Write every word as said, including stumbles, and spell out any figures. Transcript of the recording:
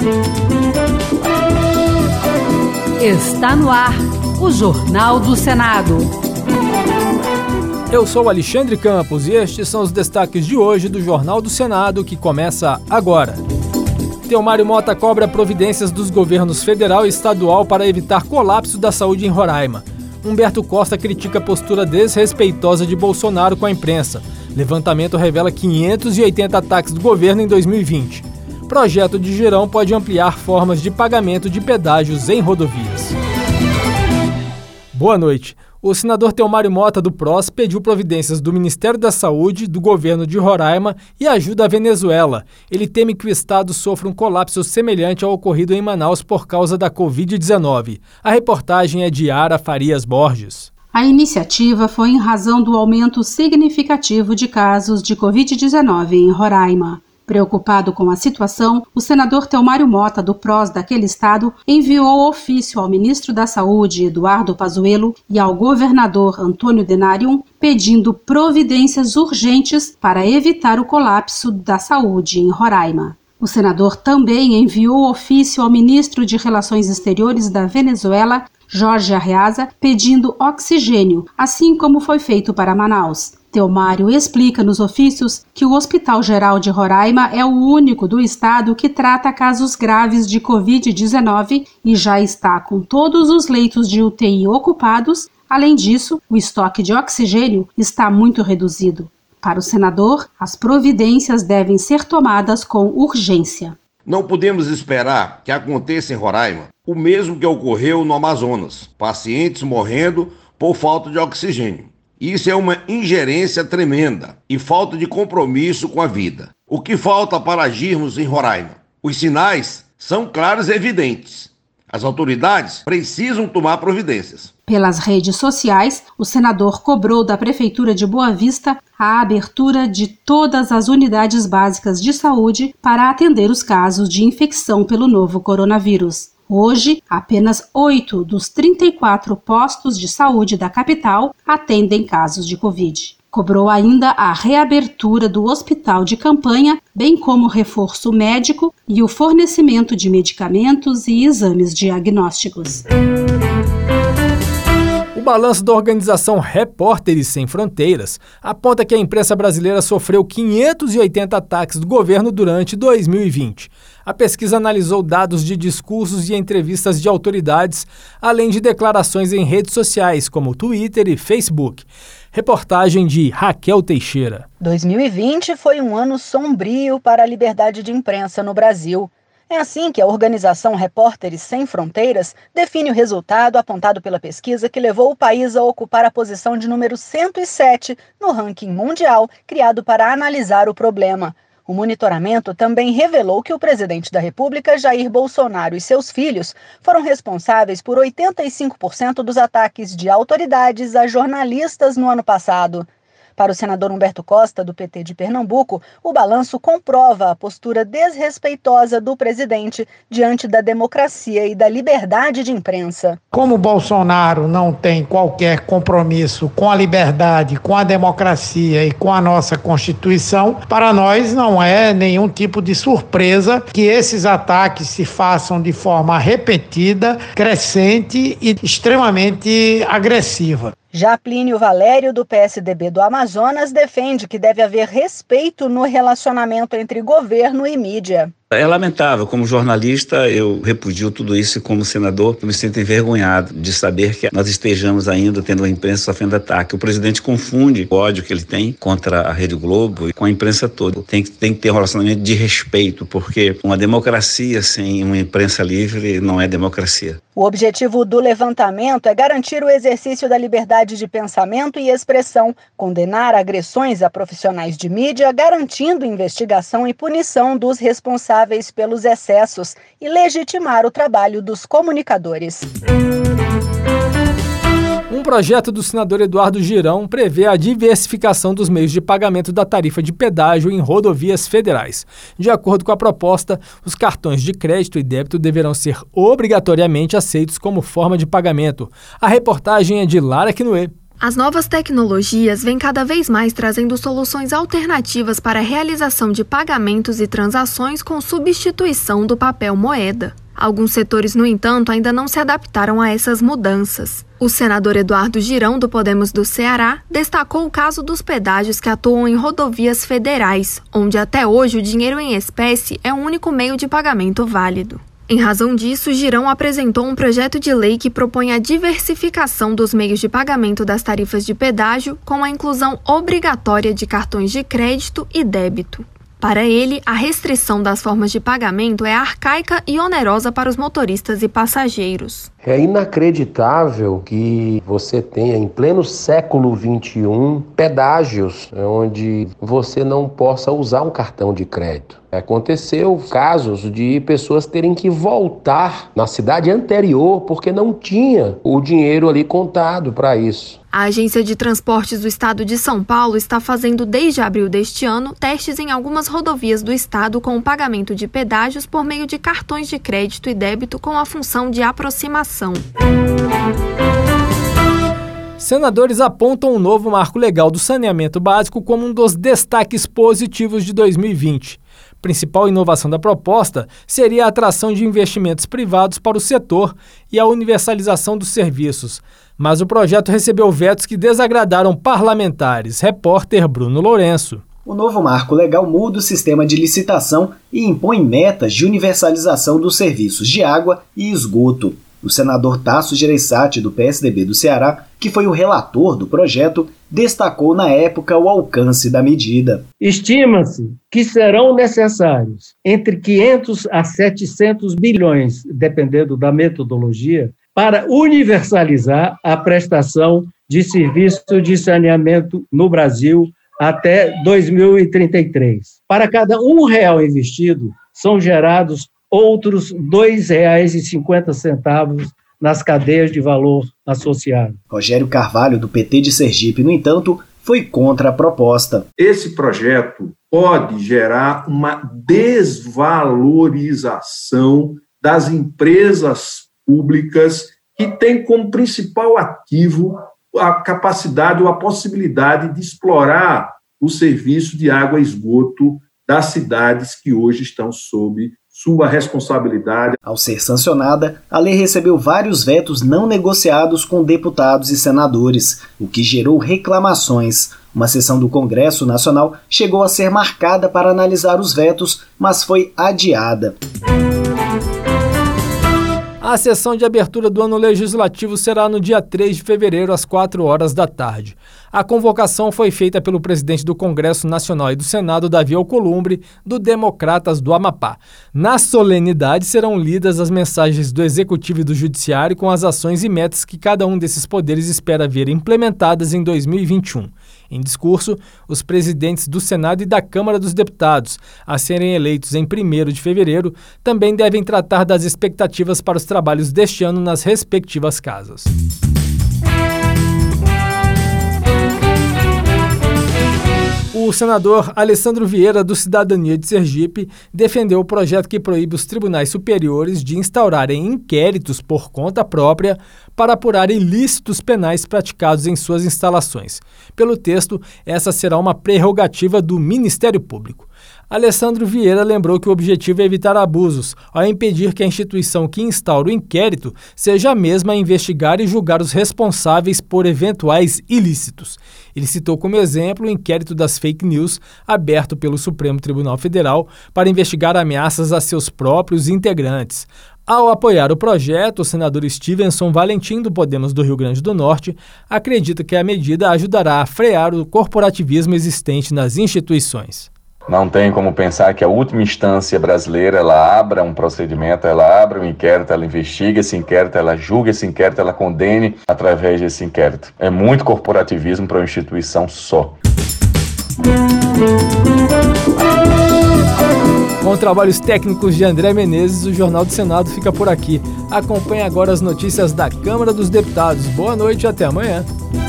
Está no ar o Jornal do Senado. Eu sou Alexandre Campos e estes são os destaques de hoje do Jornal do Senado, que começa agora. Teomário Mota cobra providências dos governos federal e estadual para evitar colapso da saúde em Roraima. Humberto Costa critica a postura desrespeitosa de Bolsonaro com a imprensa. Levantamento revela quinhentos e oitenta ataques do governo em dois mil e vinte. Projeto de Girão pode ampliar formas de pagamento de pedágios em rodovias. Boa noite. O senador Teomário Mota, do P R O S, pediu providências do Ministério da Saúde, do governo de Roraima e ajuda à Venezuela. Ele teme que o estado sofra um colapso semelhante ao ocorrido em Manaus por causa da covid dezenove. A reportagem é de Yara Farias Borges. A iniciativa foi em razão do aumento significativo de casos de covid dezenove em Roraima. Preocupado com a situação, o senador Teomário Mota, do P R O S daquele estado, enviou ofício ao ministro da Saúde, Eduardo Pazuello, e ao governador Antônio Denarium, pedindo providências urgentes para evitar o colapso da saúde em Roraima. O senador também enviou ofício ao ministro de Relações Exteriores da Venezuela, Jorge Arreaza, pedindo oxigênio, assim como foi feito para Manaus. Teomário explica nos ofícios que o Hospital Geral de Roraima é o único do estado que trata casos graves de covid dezenove e já está com todos os leitos de U T I ocupados. Além disso, o estoque de oxigênio está muito reduzido. Para o senador, as providências devem ser tomadas com urgência. Não podemos esperar que aconteça em Roraima o mesmo que ocorreu no Amazonas, pacientes morrendo por falta de oxigênio. Isso é uma ingerência tremenda e falta de compromisso com a vida. O que falta para agirmos em Roraima? Os sinais são claros e evidentes. As autoridades precisam tomar providências. Pelas redes sociais, o senador cobrou da Prefeitura de Boa Vista a abertura de todas as unidades básicas de saúde para atender os casos de infecção pelo novo coronavírus. Hoje, apenas oito dos trinta e quatro postos de saúde da capital atendem casos de Covid. Cobrou ainda a reabertura do hospital de campanha, bem como reforço médico e o fornecimento de medicamentos e exames diagnósticos. O balanço da organização Repórteres Sem Fronteiras aponta que a imprensa brasileira sofreu quinhentos e oitenta ataques do governo durante dois mil e vinte. A pesquisa analisou dados de discursos e entrevistas de autoridades, além de declarações em redes sociais como Twitter e Facebook. Reportagem de Raquel Teixeira. dois mil e vinte foi um ano sombrio para a liberdade de imprensa no Brasil. É assim que a organização Repórteres Sem Fronteiras define o resultado apontado pela pesquisa que levou o país a ocupar a posição de número cento e sete no ranking mundial criado para analisar o problema. O monitoramento também revelou que o presidente da República, Jair Bolsonaro, e seus filhos foram responsáveis por oitenta e cinco por cento dos ataques de autoridades a jornalistas no ano passado. Para o senador Humberto Costa, do P T de Pernambuco, o balanço comprova a postura desrespeitosa do presidente diante da democracia e da liberdade de imprensa. Como Bolsonaro não tem qualquer compromisso com a liberdade, com a democracia e com a nossa Constituição, para nós não é nenhum tipo de surpresa que esses ataques se façam de forma repetida, crescente e extremamente agressiva. Já Plínio Valério, do P S D B do Amazonas, defende que deve haver respeito no relacionamento entre governo e mídia. É lamentável, como jornalista, eu repudio tudo isso e como senador, eu me sinto envergonhado de saber que nós estejamos ainda tendo a imprensa sofrendo ataque. O presidente confunde o ódio que ele tem contra a Rede Globo e com a imprensa toda. Tem que, tem que ter um relacionamento de respeito, porque uma democracia sem uma imprensa livre não é democracia. O objetivo do levantamento é garantir o exercício da liberdade de pensamento e expressão, condenar agressões a profissionais de mídia, garantindo investigação e punição dos responsáveis pelos excessos e legitimar o trabalho dos comunicadores. Um projeto do senador Eduardo Girão prevê a diversificação dos meios de pagamento da tarifa de pedágio em rodovias federais. De acordo com a proposta, os cartões de crédito e débito deverão ser obrigatoriamente aceitos como forma de pagamento. A reportagem é de Lara Quinoé. As novas tecnologias vêm cada vez mais trazendo soluções alternativas para a realização de pagamentos e transações com substituição do papel moeda. Alguns setores, no entanto, ainda não se adaptaram a essas mudanças. O senador Eduardo Girão, do Podemos do Ceará, destacou o caso dos pedágios que atuam em rodovias federais, onde até hoje o dinheiro em espécie é o único meio de pagamento válido. Em razão disso, Girão apresentou um projeto de lei que propõe a diversificação dos meios de pagamento das tarifas de pedágio com a inclusão obrigatória de cartões de crédito e débito. Para ele, a restrição das formas de pagamento é arcaica e onerosa para os motoristas e passageiros. É inacreditável que você tenha, em pleno século vinte e um, pedágios onde você não possa usar um cartão de crédito. Aconteceu casos de pessoas terem que voltar na cidade anterior porque não tinha o dinheiro ali contado para isso. A Agência de Transportes do Estado de São Paulo está fazendo desde abril deste ano testes em algumas rodovias do estado com o pagamento de pedágios por meio de cartões de crédito e débito com a função de aproximação. Senadores apontam um novo marco legal do saneamento básico como um dos destaques positivos de dois mil e vinte. Principal inovação da proposta seria a atração de investimentos privados para o setor e a universalização dos serviços. Mas o projeto recebeu vetos que desagradaram parlamentares. Repórter Bruno Lourenço. O novo marco legal muda o sistema de licitação e impõe metas de universalização dos serviços de água e esgoto. O senador Tasso Gereissati, do P S D B do Ceará, que foi o relator do projeto, destacou na época o alcance da medida. Estima-se que serão necessários entre quinhentos a setecentos bilhões, dependendo da metodologia, para universalizar a prestação de serviço de saneamento no Brasil até dois mil e trinta e três. Para cada um real investido, são gerados outros dois reais e cinquenta centavos nas cadeias de valor associado. Rogério Carvalho, do P T de Sergipe, no entanto, foi contra a proposta. Esse projeto pode gerar uma desvalorização das empresas públicas que têm como principal ativo a capacidade ou a possibilidade de explorar o serviço de água e esgoto das cidades que hoje estão sob sua responsabilidade. Ao ser sancionada, a lei recebeu vários vetos não negociados com deputados e senadores, o que gerou reclamações. Uma sessão do Congresso Nacional chegou a ser marcada para analisar os vetos, mas foi adiada. A sessão de abertura do ano legislativo será no dia três de fevereiro, às quatro horas da tarde. A convocação foi feita pelo presidente do Congresso Nacional e do Senado, Davi Alcolumbre, do Democratas do Amapá. Na solenidade serão lidas as mensagens do Executivo e do Judiciário com as ações e metas que cada um desses poderes espera ver implementadas em dois mil e vinte e um. Em discurso, os presidentes do Senado e da Câmara dos Deputados, a serem eleitos em primeiro de fevereiro, também devem tratar das expectativas para os trabalhos deste ano nas respectivas casas. O senador Alessandro Vieira, do Cidadania de Sergipe, defendeu o projeto que proíbe os tribunais superiores de instaurarem inquéritos por conta própria para apurar ilícitos penais praticados em suas instalações. Pelo texto, essa será uma prerrogativa do Ministério Público. Alessandro Vieira lembrou que o objetivo é evitar abusos, ao impedir que a instituição que instaura o inquérito seja a mesma a investigar e julgar os responsáveis por eventuais ilícitos. Ele citou como exemplo o inquérito das fake news aberto pelo Supremo Tribunal Federal para investigar ameaças a seus próprios integrantes. Ao apoiar o projeto, o senador Stevenson Valentim, do Podemos do Rio Grande do Norte, acredita que a medida ajudará a frear o corporativismo existente nas instituições. Não tem como pensar que a última instância brasileira, ela abra um procedimento, ela abra um inquérito, ela investiga esse inquérito, ela julga esse inquérito, ela condene através desse inquérito. É muito corporativismo para uma instituição só. Com trabalhos técnicos de André Menezes, o Jornal do Senado fica por aqui. Acompanhe agora as notícias da Câmara dos Deputados. Boa noite e até amanhã.